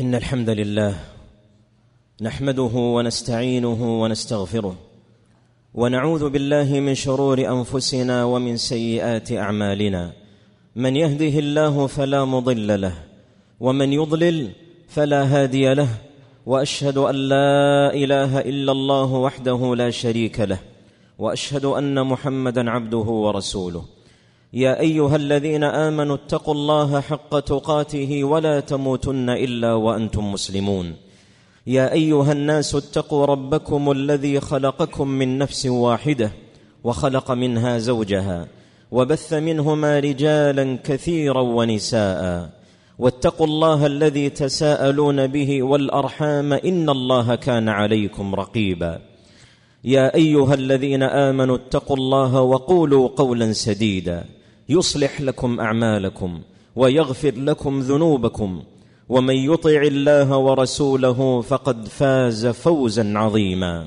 إن الحمد لله نحمده ونستعينه ونستغفره ونعوذ بالله من شرور أنفسنا ومن سيئات أعمالنا. من يهده الله فلا مضل له ومن يضلل فلا هادي له، وأشهد أن لا إله إلا الله وحده لا شريك له، وأشهد أن محمدًا عبده ورسوله. يا أيها الذين آمنوا اتقوا الله حق تقاته ولا تموتن إلا وأنتم مسلمون. يا أيها الناس اتقوا ربكم الذي خلقكم من نفس واحدة وخلق منها زوجها وبث منهما رجالا كثيرا ونساء، واتقوا الله الذي تساءلون به والأرحام إن الله كان عليكم رقيبا. يا أيها الذين آمنوا اتقوا الله وقولوا قولا سديدا يصلح لكم أعمالكم ويغفر لكم ذنوبكم، ومن يطع الله ورسوله فقد فاز فوزا عظيما.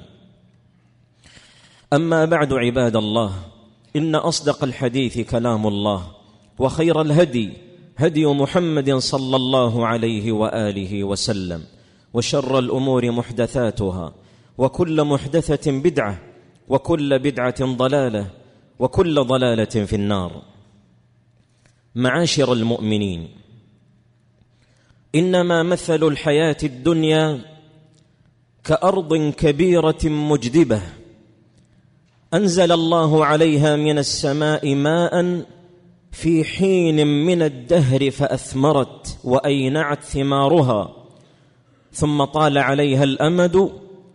أما بعد، عباد الله، إن أصدق الحديث كلام الله، وخير الهدي هدي محمد صلى الله عليه وآله وسلم، وشر الأمور محدثاتها، وكل محدثة بدعة، وكل بدعة ضلالة، وكل ضلالة في النار. معاشر المؤمنين، إنما مثل الحياة الدنيا كأرض كبيرة مجدبة أنزل الله عليها من السماء ماء في حين من الدهر فأثمرت وأينعت ثمارها، ثم طال عليها الأمد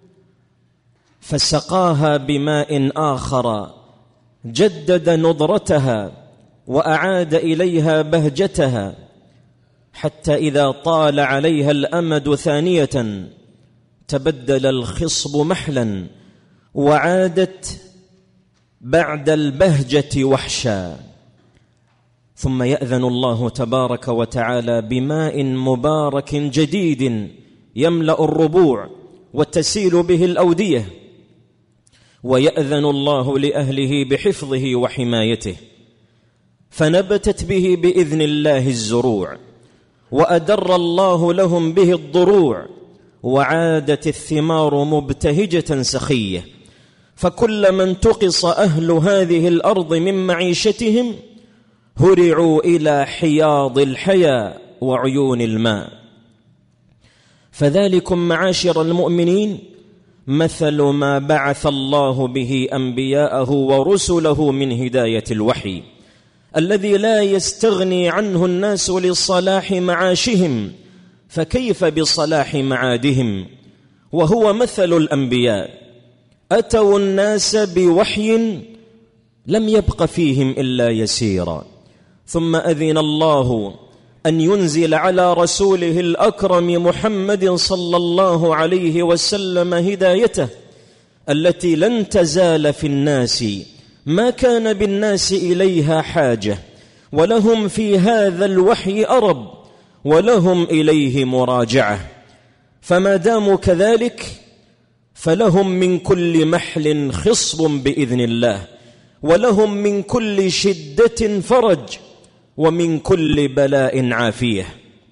فسقاها بماء آخر جدد نضرتها وأعاد إليها بهجتها، حتى إذا طال عليها الأمد ثانية تبدل الخصب محلا وعادت بعد البهجة وحشا. ثم يأذن الله تبارك وتعالى بماء مبارك جديد يملأ الربوع وتسيل به الأودية، ويأذن الله لأهله بحفظه وحمايته، فنبتت به بإذن الله الزروع، وأدر الله لهم به الضروع، وعادت الثمار مبتهجة سخية. فكلما انتقص أهل هذه الأرض من معيشتهم هرعوا إلى حياض الحياة وعيون الماء. فذلكم معاشر المؤمنين مثل ما بعث الله به أنبياءه ورسله من هداية الوحي، الذي لا يستغني عنه الناس لصلاح معاشهم، فكيف بصلاح معادهم؟ وهو مثل الأنبياء، أتوا الناس بوحي لم يبق فيهم إلا يسيرا، ثم أذن الله أن ينزل على رسوله الأكرم محمد صلى الله عليه وسلم هدايته التي لن تزال في الناس ما كان بالناس إليها حاجة، ولهم في هذا الوحي أرب، ولهم إليه مراجعة. فما داموا كذلك فلهم من كل محل خصب بإذن الله، ولهم من كل شدة فرج، ومن كل بلاء عافية.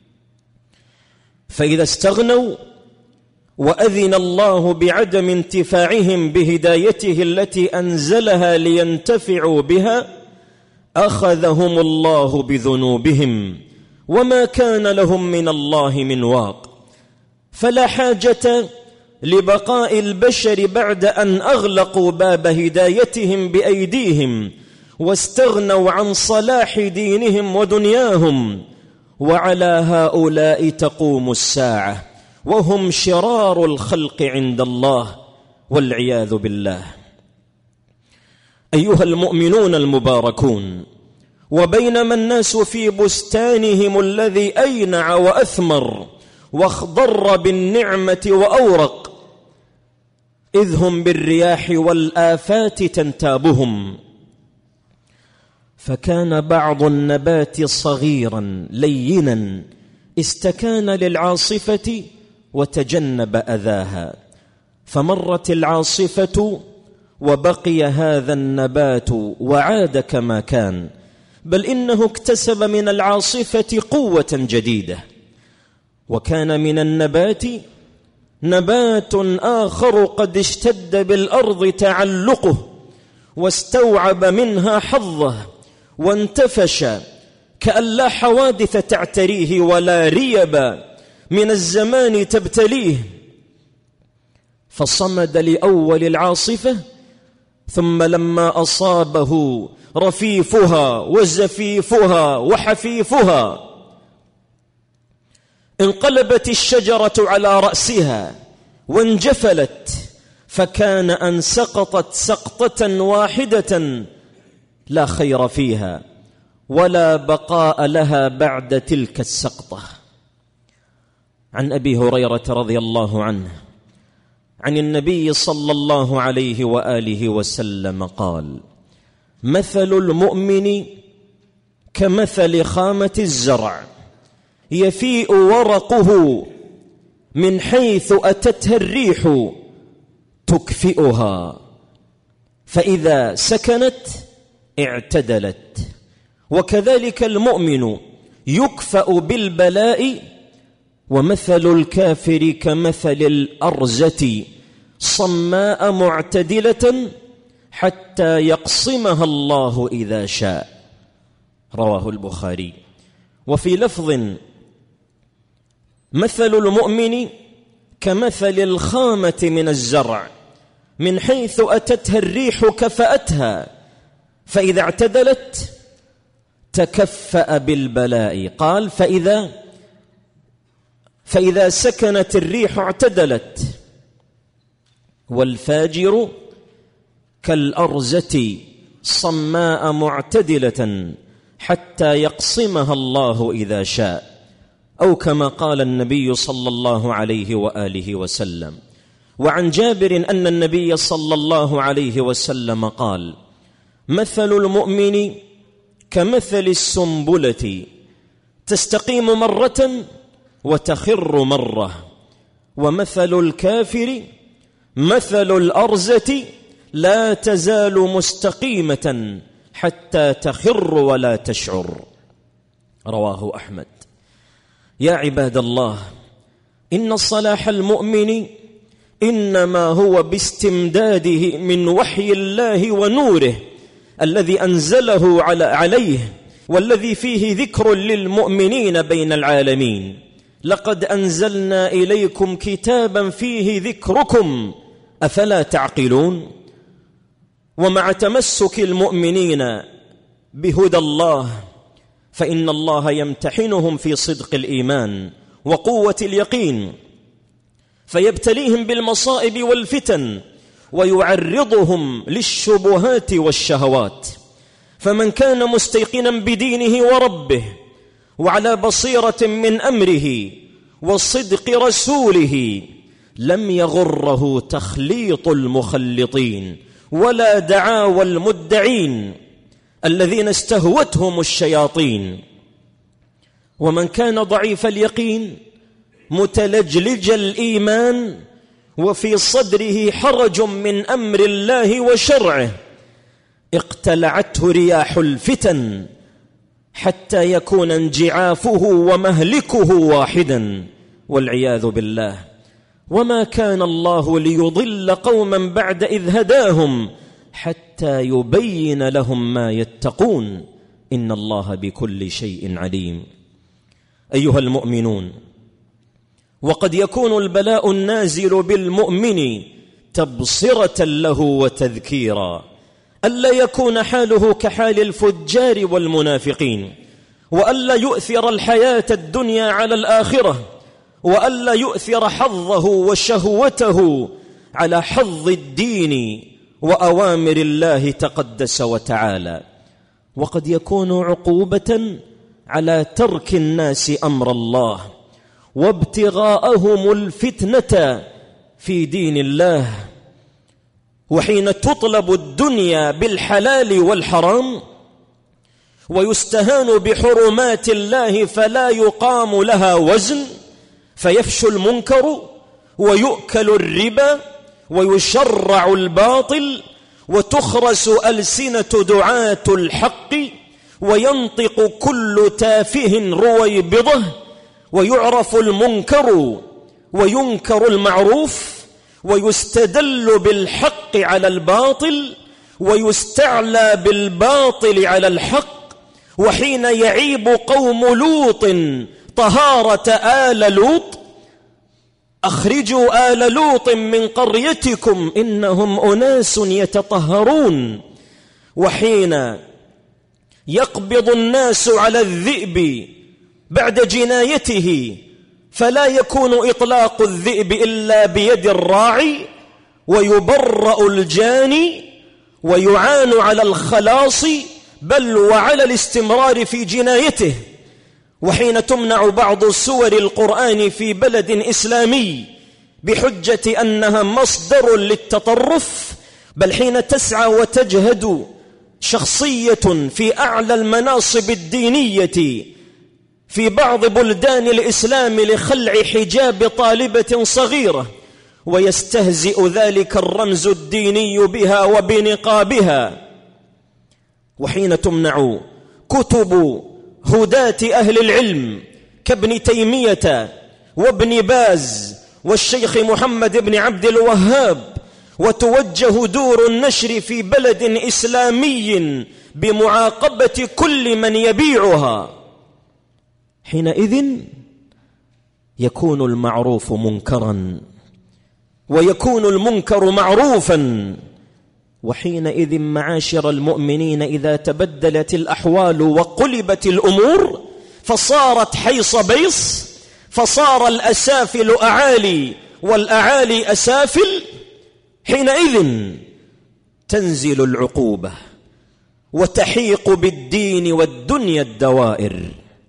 فإذا استغنوا وأذن الله بعدم انتفاعهم بهدايته التي أنزلها لينتفعوا بها أخذهم الله بذنوبهم، وما كان لهم من الله من واق. فلا حاجة لبقاء البشر بعد أن أغلقوا باب هدايتهم بأيديهم واستغنوا عن صلاح دينهم ودنياهم، وعلى هؤلاء تقوم الساعة، وهم شرار الخلق عند الله والعياذ بالله. أيها المؤمنون المباركون، وبينما الناس في بستانهم الذي أينع وأثمر واخضر بالنعمة وأورق، إذ هم بالرياح والآفات تنتابهم، فكان بعض النبات صغيرا لينا استكان للعاصفة وتجنب أذاها، فمرت العاصفة وبقي هذا النبات وعاد كما كان، بل إنه اكتسب من العاصفة قوة جديدة. وكان من النبات نبات آخر قد اشتد بالأرض تعلقه واستوعب منها حظه وانتفش كأن لا حوادث تعتريه ولا ريب من الزمان تبتليه، فصمد لأول العاصفة، ثم لما أصابه رفيفها وزفيفها وحفيفها انقلبت الشجرة على رأسها وانجفلت، فكان أن سقطت سقطة واحدة لا خير فيها ولا بقاء لها بعد تلك السقطة. عن أبي هريرة رضي الله عنه عن النبي صلى الله عليه وآله وسلم قال: مثل المؤمن كمثل خامة الزرع يفيء ورقه من حيث أتتها الريح تكفئها، فإذا سكنت اعتدلت. وكذلك المؤمن يكفأ بالبلاء، ومثل الكافر كمثل الأرزة صماء معتدلة حتى يقسمها الله إذا شاء. رواه البخاري. وفي لفظ: مثل المؤمن كمثل الخامة من الزرع من حيث أتتها الريح كفأتها، فإذا اعتدلت تكفأ بالبلاء. قال: فإذا سكنت الريح اعتدلت. والفاجر كالأرزة صماء معتدلة حتى يقسمها الله إذا شاء، أو كما قال النبي صلى الله عليه وآله وسلم. وعن جابر أن النبي صلى الله عليه وسلم قال: مثل المؤمن كمثل السنبلة تستقيم مرة وتخر مرة، ومثل الكافر مثل الأرزة لا تزال مستقيمة حتى تخر ولا تشعر. رواه أحمد. يا عباد الله، إن صلاح المؤمن إنما هو باستمداده من وحي الله ونوره الذي أنزله عليه، والذي فيه ذكر للمؤمنين بين العالمين. لقد أنزلنا إليكم كتابا فيه ذكركم أفلا تعقلون. ومع تمسك المؤمنين بهدى الله فإن الله يمتحنهم في صدق الإيمان وقوة اليقين، فيبتليهم بالمصائب والفتن ويعرضهم للشبهات والشهوات. فمن كان مستيقنا بدينه وربه وعلى بصيرة من أمره وصدق رسوله لم يغره تخليط المخلطين ولا دعاوى المدعين الذين استهوتهم الشياطين. ومن كان ضعيف اليقين متلجلج الإيمان وفي صدره حرج من أمر الله وشرعه اقتلعته رياح الفتن حتى يكون انجعافه ومهلكه واحدا والعياذ بالله. وما كان الله ليضل قوما بعد إذ هداهم حتى يبين لهم ما يتقون إن الله بكل شيء عليم. أيها المؤمنون، وقد يكون البلاء النازل بالمؤمن تبصرة له وتذكيرا، ألا يكون حاله كحال الفجار والمنافقين، وألا يؤثر الحياة الدنيا على الآخرة، وألا يؤثر حظه وشهوته على حظ الدين وأوامر الله تقدس وتعالى. وقد يكون عقوبة على ترك الناس أمر الله وابتغاءهم الفتنة في دين الله. وحين تطلب الدنيا بالحلال والحرام ويستهان بحرمات الله فلا يقام لها وزن، فيفشى المنكر ويؤكل الربا ويشرع الباطل وتخرس ألسنة دعاة الحق وينطق كل تافه رويبضه ويعرف المنكر وينكر المعروف، ويستدل بالحق على الباطل ويستعلى بالباطل على الحق. وحين يعيب قوم لوط طهارة آل لوط: أخرجوا آل لوط من قريتكم إنهم أناس يتطهرون. وحين يقبض الناس على الذئب بعد جنايته فلا يكون إطلاق الذئب إلا بيد الراعي، ويبرأ الجاني ويعان على الخلاص بل وعلى الاستمرار في جنايته. وحين تمنع بعض سور القرآن في بلد إسلامي بحجة أنها مصدر للتطرف، بل حين تسعى وتجهد شخصية في أعلى المناصب الدينية في بعض بلدان الإسلام لخلع حجاب طالبة صغيرة، ويستهزئ ذلك الرمز الديني بها وبنقابها، وحين تمنع كتب هداة أهل العلم كابن تيمية وابن باز والشيخ محمد بن عبد الوهاب، وتوجه دور النشر في بلد إسلامي بمعاقبة كل من يبيعها، حينئذ يكون المعروف منكرا ويكون المنكر معروفا. وحينئذ معاشر المؤمنين إذا تبدلت الأحوال وقلبت الأمور فصارت حيص بيص، فصار الأسافل أعالي والأعالي أسافل، حينئذ تنزل العقوبة وتحيق بالدين والدنيا الدوائر.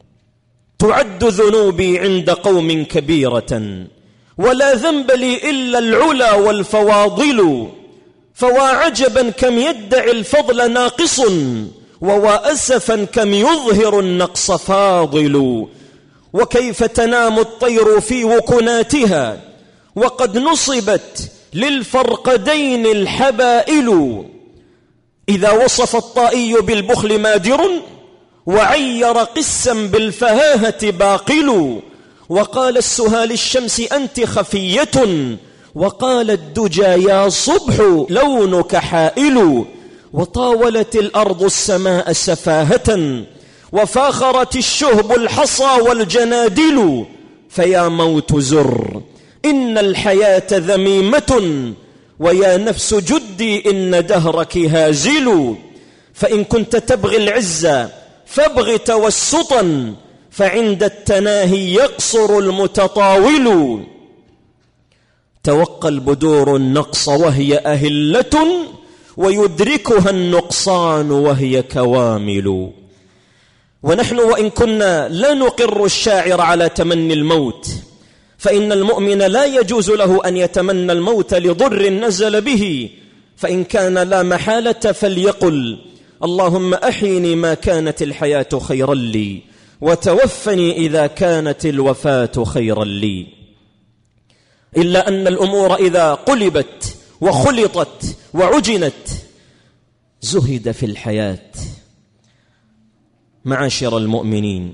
تعد ذنوبي عند قوم كبيرة ولا ذنب لي إلا العلا والفواضل، فوا عجبا كم يدعي الفضل ناقص ووا أسفا كم يظهر النقص فاضل. وكيف تنام الطير في وكناتها وقد نصبت للفرقدين الحبائل، إذا وصف الطائي بالبخل مادر وعير قسا بالفهاهة باقل. وقال السهى للشمس أنت خفية وقال الدجى يا صبح لونك حائل. وطاولت الأرض السماء سفاهة وفاخرت الشهب الحصى والجنادل. فيا موت زر إن الحياة ذميمة ويا نفس جدي إن دهرك هازل. فإن كنت تبغي العزة فابغ توسطا فعند التناهي يقصر المتطاول. توقى البدور النقص وهي أهلة ويدركها النقصان وهي كوامل. ونحن وإن كنا لا نقر الشاعر على تمني الموت، فإن المؤمن لا يجوز له أن يتمنى الموت لضر نزل به، فإن كان لا محالة فليقل اللهم أحيني ما كانت الحياة خيرا لي وتوفني إذا كانت الوفاة خيرا لي. إلا أن الأمور إذا قلبت وخلطت وعجنت زهد في الحياة. معاشر المؤمنين،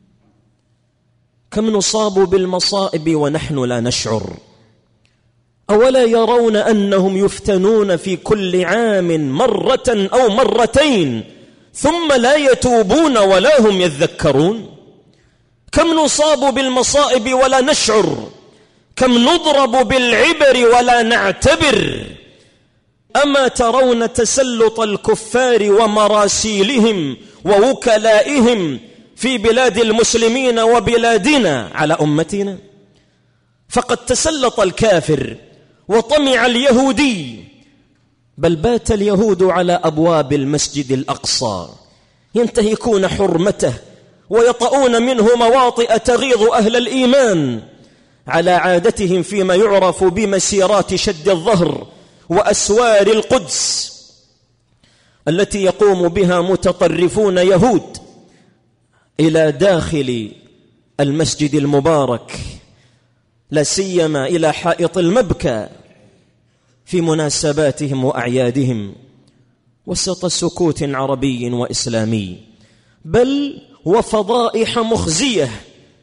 كم نصاب بالمصائب ونحن لا نشعر. أولا يرون أنهم يفتنون في كل عام مرة أو مرتين ثم لا يتوبون ولا هم يذكرون؟ كم نصاب بالمصائب ولا نشعر، كم نضرب بالعبر ولا نعتبر. أما ترون تسلط الكفار ومراسيلهم ووكلائهم في بلاد المسلمين وبلادنا على أمتنا؟ فقد تسلط الكافر وطمع اليهودي، بل بات اليهود على أبواب المسجد الأقصى ينتهكون حرمته ويطؤون منه مواطئ تغيظ أهل الإيمان، على عادتهم فيما يعرف بمسيرات شد الظهر وأسوار القدس التي يقوم بها متطرفون يهود إلى داخل المسجد المبارك، لا سيما إلى حائط المبكى في مناسباتهم وأعيادهم، وسط سكوت عربي وإسلامي، بل وفضائح مخزية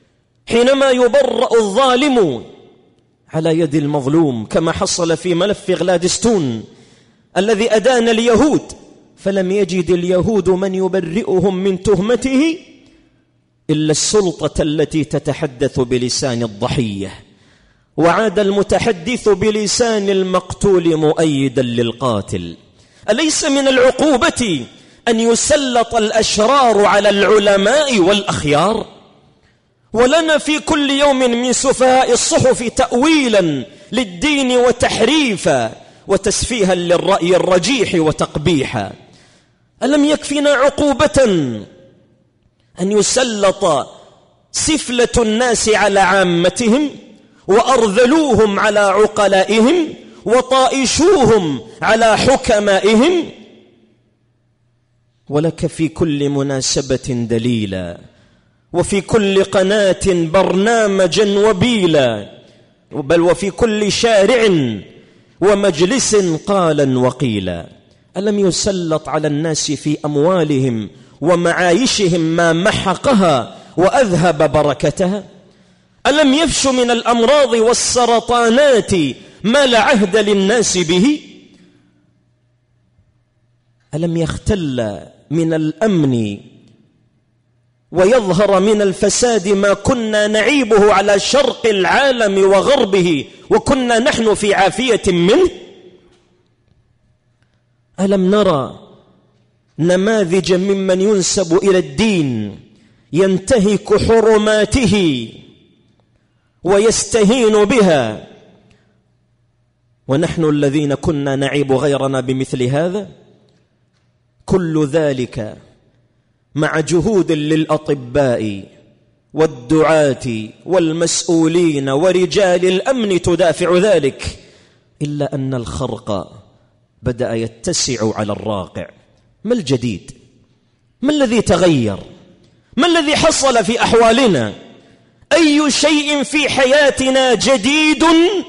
حينما يبرأ الظالم على يد المظلوم، كما حصل في ملف غلادستون الذي أدان اليهود، فلم يجد اليهود من يبرئهم من تهمته إلا السلطة التي تتحدث بلسان الضحية، وعاد المتحدث بلسان المقتول مؤيدا للقاتل. أليس من العقوبة أن يسلط الأشرار على العلماء والأخيار؟ ولنا في كل يوم من سفهاء الصحف تأويلا للدين وتحريفا وتسفيها للرأي الرجيح وتقبيحا. ألم يكفينا عقوبة أن يسلط سفلة الناس على عامتهم، وأرذلوهم على عقلائهم، وطائشوهم على حكمائهم؟ ولك في كل مناسبة دليلا، وفي كل قناة برنامجا وبيلا، بل وفي كل شارع ومجلس قالا وقيلا. ألم يسلط على الناس في أموالهم ومعايشهم ما محقها وأذهب بركتها؟ ألم يفش من الأمراض والسرطانات ما لا عهد للناس به؟ ألم يختل من الأمن ويظهر من الفساد ما كنا نعيبه على شرق العالم وغربه وكنا نحن في عافية منه؟ ألم نرى نماذج ممن ينسب إلى الدين ينتهك حرماته ويستهين بها، ونحن الذين كنا نعيب غيرنا بمثل هذا؟ كل ذلك مع جهود للأطباء والدعاة والمسؤولين ورجال الأمن تدافع ذلك، إلا أن الخرق بدأ يتسع على الراقع. ما الجديد؟ ما الذي تغير؟ ما الذي حصل في أحوالنا؟ أي شيء في حياتنا جديد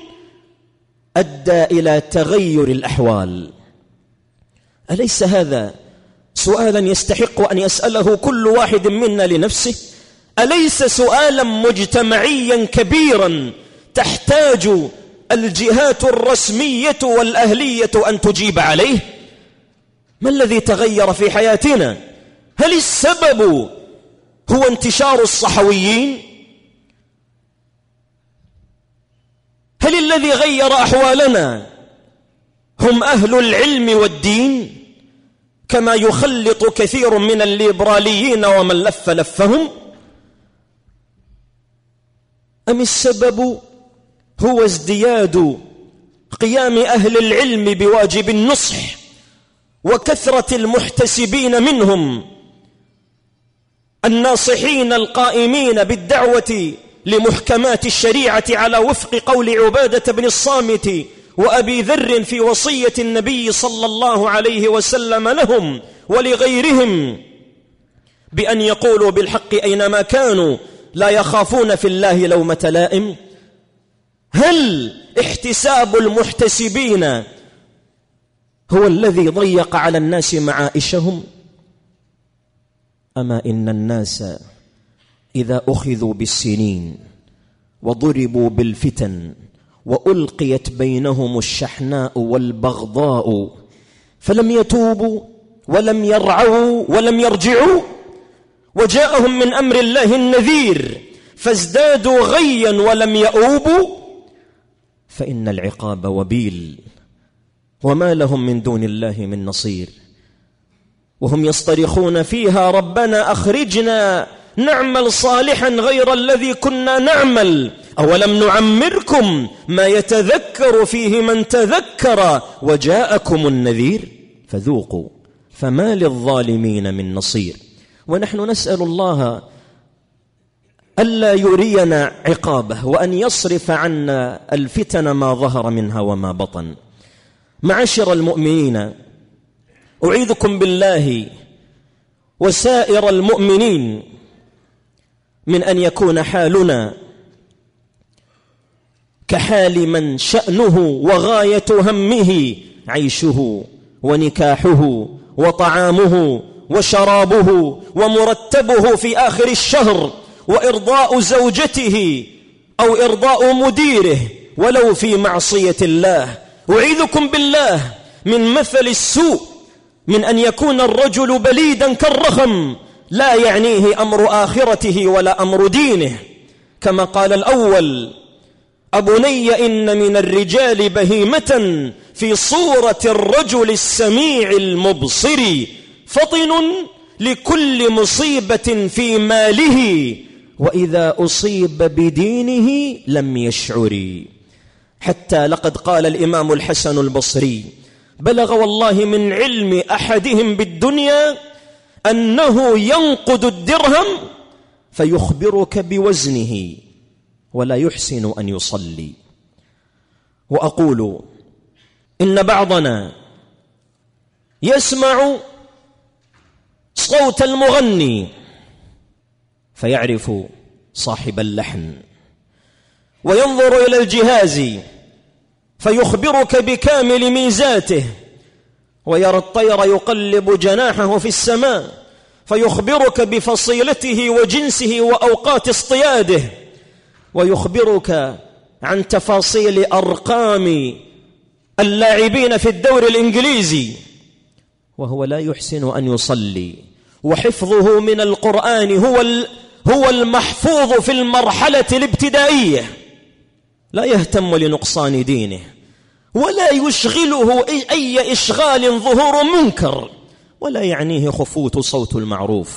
أدى إلى تغير الأحوال؟ أليس هذا سؤالا يستحق أن يسأله كل واحد منا لنفسه؟ أليس سؤالا مجتمعيا كبيرا تحتاج الجهات الرسمية والأهلية أن تجيب عليه؟ ما الذي تغير في حياتنا؟ هل السبب هو انتشار الصحويين؟ هل الذي غير أحوالنا هم أهل العلم والدين كما يخلط كثير من الليبراليين ومن لف لفهم؟ أم السبب هو ازدياد قيام أهل العلم بواجب النصح وكثرة المحتسبين منهم، الناصحين القائمين بالدعوة لمحكمات الشريعة على وفق قول عبادة بن الصامت وأبي ذر في وصية النبي صلى الله عليه وسلم لهم ولغيرهم بأن يقولوا بالحق أينما كانوا لا يخافون في الله لومة لائم؟ هل احتساب المحتسبين هو الذي ضيق على الناس معائشهم؟ أما إن الناس إذا أخذوا بالسنين وضربوا بالفتن وألقيت بينهم الشحناء والبغضاء فلم يتوبوا ولم يرعوا ولم يرجعوا، وجاءهم من أمر الله النذير فازدادوا غيا ولم يؤوبوا، فإن العقاب وبيل وما لهم من دون الله من نصير. وهم يصطرخون فيها ربنا أخرجنا نعمل صالحا غير الذي كنا نعمل أولم نعمركم ما يتذكر فيه من تذكر وجاءكم النذير فذوقوا فما للظالمين من نصير. ونحن نسأل الله ألا يرينا عقابه وأن يصرف عنا الفتن ما ظهر منها وما بطن. معاشر المؤمنين، أعيذكم بالله وسائر المؤمنين من أن يكون حالنا كحال من شأنه وغاية همه عيشه ونكاحه وطعامه وشرابه ومرتبه في آخر الشهر وإرضاء زوجته أو إرضاء مديره ولو في معصية الله. أعيذكم بالله من مثل السوء، من أن يكون الرجل بليدا كالرخم لا يعنيه أمر آخرته ولا أمر دينه، كما قال الأول: أبني إن من الرجال بهيمة في صورة الرجل السميع المبصر، فطن لكل مصيبة في ماله، وإذا أصيب بدينه لم يشعر. حتى لقد قال الإمام الحسن البصري: بلغ والله من علم أحدهم بالدنيا أنه ينقد الدرهم فيخبرك بوزنه ولا يحسن أن يصلي. وأقول إن بعضنا يسمع صوت المغني فيعرف صاحب اللحن، وينظر إلى الجهاز فيخبرك بكامل ميزاته، ويرى الطير يقلب جناحه في السماء فيخبرك بفصيلته وجنسه وأوقات اصطياده، ويخبرك عن تفاصيل أرقام اللاعبين في الدوري الإنجليزي، وهو لا يحسن أن يصلي، وحفظه من القرآن هو المحفوظ في المرحلة الابتدائية، لا يهتم لنقصان دينه ولا يشغله أي إشغال ظهور منكر، ولا يعنيه خفوت صوت المعروف.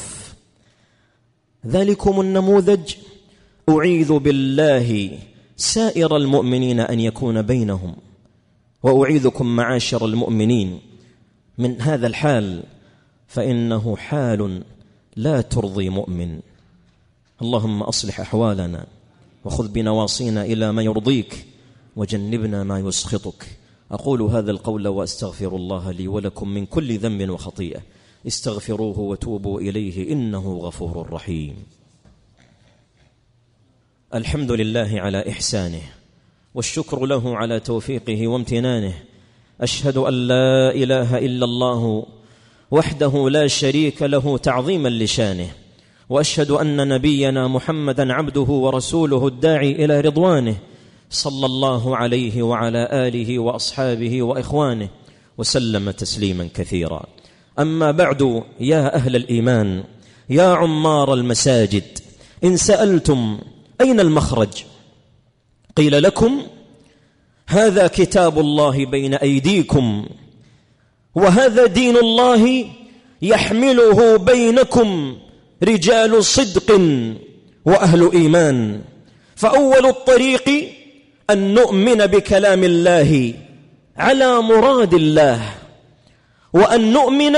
ذلكم النموذج أعيذ بالله سائر المؤمنين أن يكون بينهم، وأعيذكم معاشر المؤمنين من هذا الحال، فإنه حال لا ترضي مؤمن. اللهم أصلح أحوالنا وخذ بنواصينا إلى ما يرضيك وجنبنا ما يسخطك. أقول هذا القول وأستغفر الله لي ولكم من كل ذنب وخطيئة، استغفروه وتوبوا إليه إنه غفور رحيم. الحمد لله على إحسانه، والشكر له على توفيقه وامتنانه. أشهد أن لا إله إلا الله وحده لا شريك له تعظيما لشانه، وأشهد أن نبينا محمدا عبده ورسوله الداعي إلى رضوانه، صلى الله عليه وعلى آله وأصحابه وإخوانه وسلم تسليما كثيرا. أما بعد، يا أهل الإيمان، يا عمار المساجد، إن سألتم أين المخرج قيل لكم: هذا كتاب الله بين أيديكم، وهذا دين الله يحمله بينكم رجال صدق وأهل إيمان. فأول الطريق أن نؤمن بكلام الله على مراد الله، وأن نؤمن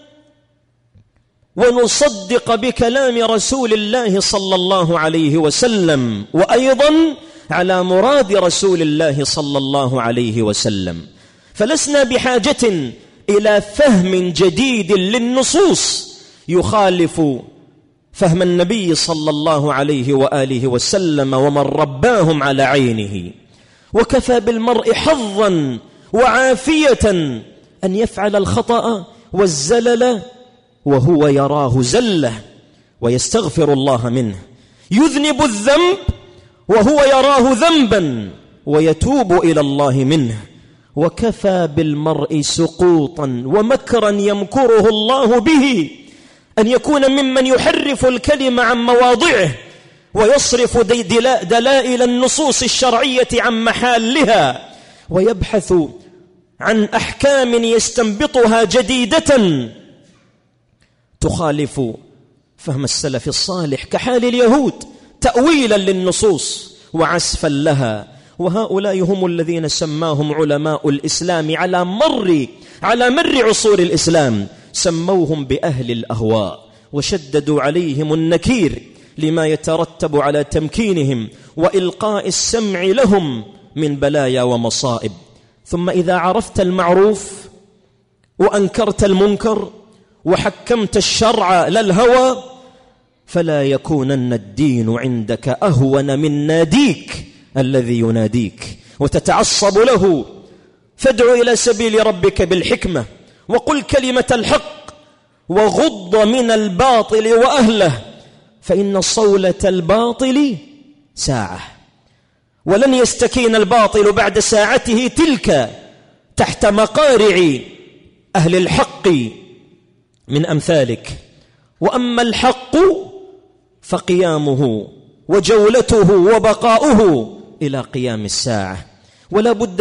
ونصدق بكلام رسول الله صلى الله عليه وسلم، وأيضا على مراد رسول الله صلى الله عليه وسلم. فلسنا بحاجة إلى فهم جديد للنصوص يخالف فهم النبي صلى الله عليه وآله وسلم ومن رباهم على عينه. وكفى بالمرء حظا وعافية أن يفعل الخطأ والزلل وهو يراه زلة ويستغفر الله منه، يذنب الذنب وهو يراه ذنبا ويتوب إلى الله منه. وكفى بالمرء سقوطا ومكرا يمكره الله به أن يكون ممن يحرف الكلمة عن مواضعه ويصرف دلائل النصوص الشرعية عن محلها، ويبحث عن أحكام يستنبطها جديدة تخالف فهم السلف الصالح، كحال اليهود تأويلا للنصوص وعسفا لها. وهؤلاء هم الذين سماهم علماء الإسلام على مر عصور الإسلام، سموهم بأهل الأهواء، وشددوا عليهم النكير لما يترتب على تمكينهم وإلقاء السمع لهم من بلايا ومصائب. ثم إذا عرفت المعروف وأنكرت المنكر وحكمت الشرع لا الهوى، فلا يكونن الدين عندك أهون من ناديك الذي يناديك وتتعصب له. فادع إلى سبيل ربك بالحكمة، وقل كلمة الحق، وغض من الباطل وأهله، فإن صولة الباطل ساعة، ولن يستكين الباطل بعد ساعته تلك تحت مقارع أهل الحق من أمثالك. وأما الحق فقيامه وجولته وبقاؤه إلى قيام الساعة. ولا بد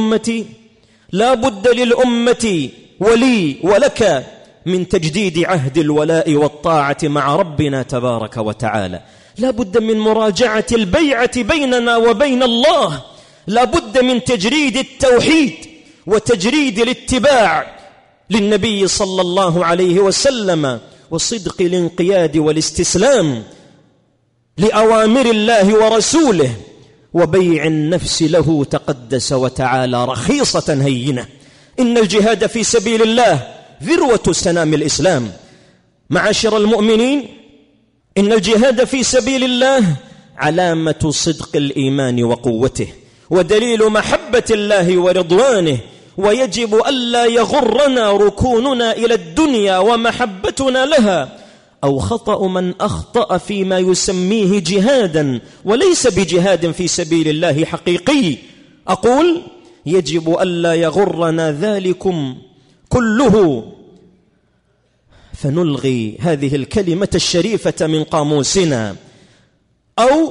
للأمة ولي ولك من تجديد عهد الولاء والطاعة مع ربنا تبارك وتعالى. لا بد من مراجعة البيعة بيننا وبين الله، لا بد من تجريد التوحيد وتجريد الاتباع للنبي صلى الله عليه وسلم، وصدق الانقياد والاستسلام لأوامر الله ورسوله، وبيع النفس له تقدس وتعالى رخيصة هينة. إن الجهاد في سبيل الله ذروة سنام الإسلام. معاشر المؤمنين، إن الجهاد في سبيل الله علامة صدق الإيمان وقوته، ودليل محبة الله ورضوانه، ويجب ألا يغرنا ركوننا إلى الدنيا ومحبتنا لها، أو خطأ من أخطأ فيما يسميه جهادا وليس بجهاد في سبيل الله حقيقي. أقول يجب ألا يغرنا ذلكم كله، فنلغي هذه الكلمة الشريفة من قاموسنا، أو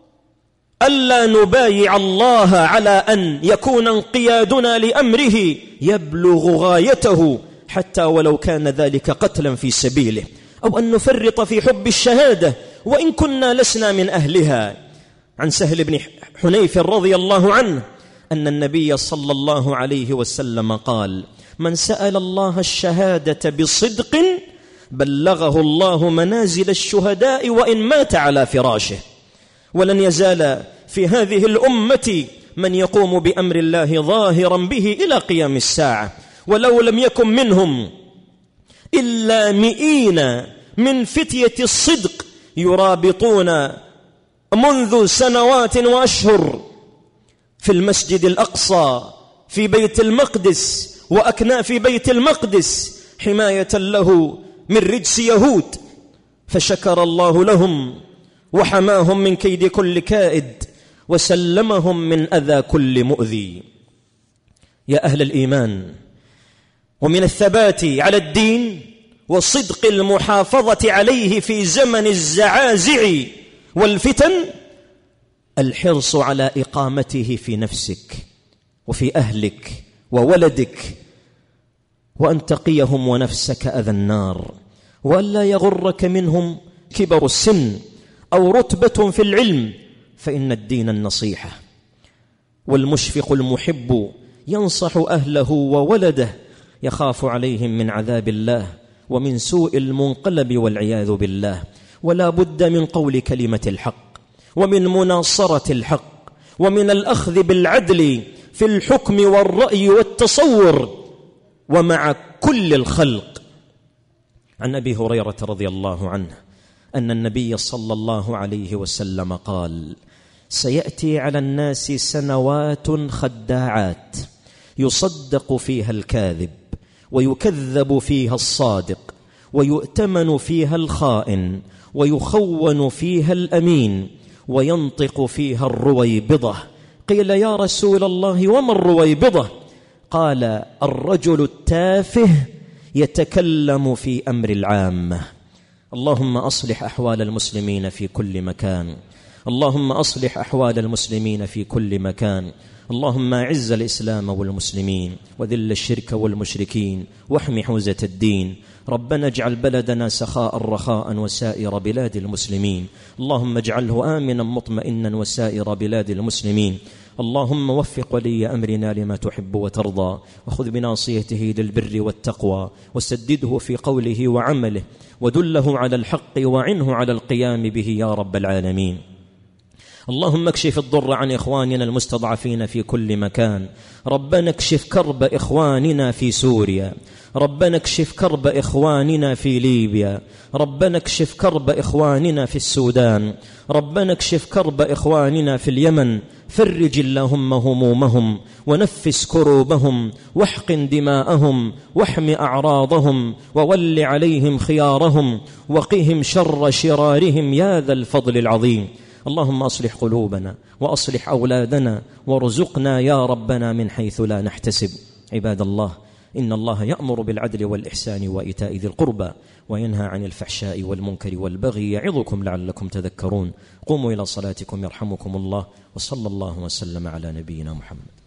ألا نبايع الله على أن يكون انقيادنا لأمره يبلغ غايته حتى ولو كان ذلك قتلا في سبيله، أو أن نفرط في حب الشهادة وإن كنا لسنا من أهلها. عن سهل بن حنيف رضي الله عنه أن النبي صلى الله عليه وسلم قال: من سأل الله الشهادة بصدق بلغه الله منازل الشهداء وإن مات على فراشه. ولن يزال في هذه الأمة من يقوم بأمر الله ظاهرا به إلى قيام الساعة، ولو لم يكن منهم إلا 100 من فتية الصدق يرابطون منذ سنوات وأشهر في المسجد الأقصى في بيت المقدس وأكناف بيت المقدس حماية له من رجس يهود، فشكر الله لهم وحماهم من كيد كل كائد وسلمهم من أذى كل مؤذي. يا أهل الإيمان، ومن الثبات على الدين وصدق المحافظة عليه في زمن الزعازع والفتن الحرص على إقامته في نفسك وفي أهلك وولدك، وأن تقيهم ونفسك أذى النار، وألا يغرك منهم كبر السن أو رتبة في العلم، فإن الدين النصيحة. والمشفق المحب ينصح أهله وولده، يخاف عليهم من عذاب الله ومن سوء المنقلب والعياذ بالله. ولا بد من قول كلمة الحق، ومن مناصرة الحق، ومن الأخذ بالعدل في الحكم والرأي والتصور ومع كل الخلق. عن أبي هريرة رضي الله عنه أن النبي صلى الله عليه وسلم قال: سيأتي على الناس سنوات خداعات يصدق فيها الكاذب ويكذب فيها الصادق ويؤتمن فيها الخائن ويخون فيها الأمين وينطق فيها الرويبضة. قيل: يا رسول الله وما الرويبضة؟ قال: الرجل التافه يتكلم في أمر العامة. اللهم أصلح أحوال المسلمين في كل مكان، اللهم أصلح أحوال المسلمين في كل مكان. اللهم أعز الإسلام والمسلمين وذل الشرك والمشركين واحم حوزة الدين. ربنا اجعل بلدنا سخاء رخاء وسائر بلاد المسلمين. اللهم اجعله آمنا مطمئنا وسائر بلاد المسلمين. اللهم وفق ولي أمرنا لما تحب وترضى، وخذ بناصيته للبر والتقوى، وسدده في قوله وعمله، ودله على الحق وعنه على القيام به يا رب العالمين. اللهم اكشف الضر عن إخواننا المستضعفين في كل مكان. ربنا اكشف كرب إخواننا في سوريا، ربنا اكشف كرب إخواننا في ليبيا، ربنا اكشف كرب إخواننا في السودان، ربنا اكشف كرب إخواننا في اليمن، فرج اللهم همومهم ونفس كروبهم واحقن دماءهم واحم أعراضهم وول عليهم خيارهم وقهم شر شرارهم يا ذا الفضل العظيم. اللهم أصلح قلوبنا وأصلح أولادنا وارزقنا يا ربنا من حيث لا نحتسب. عباد الله، إن الله يأمر بالعدل والإحسان وإيتاء ذي القربى وينهى عن الفحشاء والمنكر والبغي يعظكم لعلكم تذكرون. قوموا إلى صلاتكم يرحمكم الله، وصلى الله وسلم على نبينا محمد.